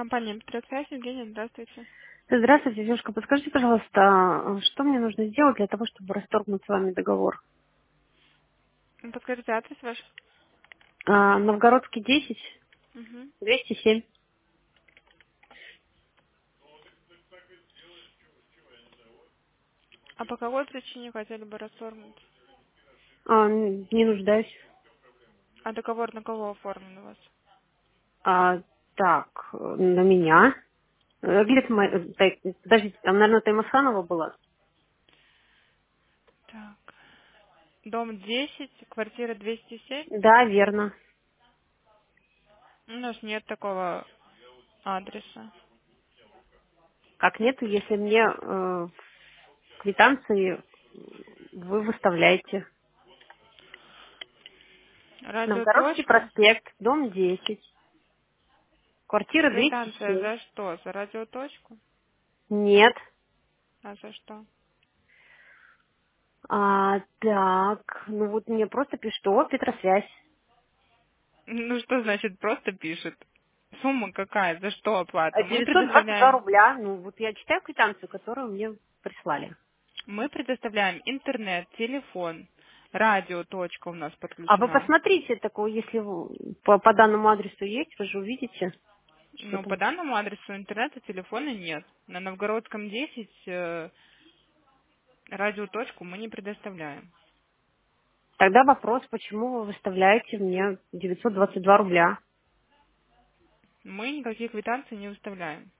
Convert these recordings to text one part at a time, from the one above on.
Компания «Петросвязь», Евгения, здравствуйте. Здравствуйте, девушка. Подскажите, пожалуйста, что мне нужно сделать для того, чтобы расторгнуть с вами договор? Подскажите адрес ваш. Новгородский 10, Мгм. 207. А по какой причине хотели бы расторгнуть? Не нуждаюсь. А договор на кого оформлен у вас? Так, на меня. Где-то так, подождите, там, наверное, Таймасханова была? Так. Дом 10, квартира 207. Да, верно. У нас нет такого адреса. Как нету, если мне квитанции вы выставляете. Новгородский Радиоточка. проспект, дом 10, квартира Квитанция 207. за что? За радиоточку? Нет. А за что? Так, ну вот мне просто пишут, о, Петросвязь. Ну что значит просто пишет? Сумма какая? За что оплата? 922 рубля. Ну вот я читаю квитанцию, которую мне прислали. Мы предоставляем интернет, телефон, радиоточка у нас А вы подключена. посмотрите, такое, если по данному адресу есть, вы же увидите, что Ну, по там. данному адресу интернета, телефона нет. На Новгородском 10 радиоточку мы не предоставляем. Тогда вопрос, почему вы выставляете мне 922 рубля? Мы никаких квитанций не выставляем.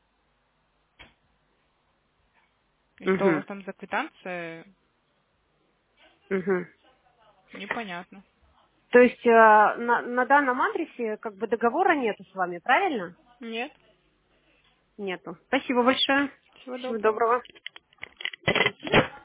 И что у Угу, вас там за квитанция, угу. непонятно. То есть на данном адресе как бы договора нету с вами, правильно? Нет. Нету. Спасибо большое. Всего Всего доброго. доброго.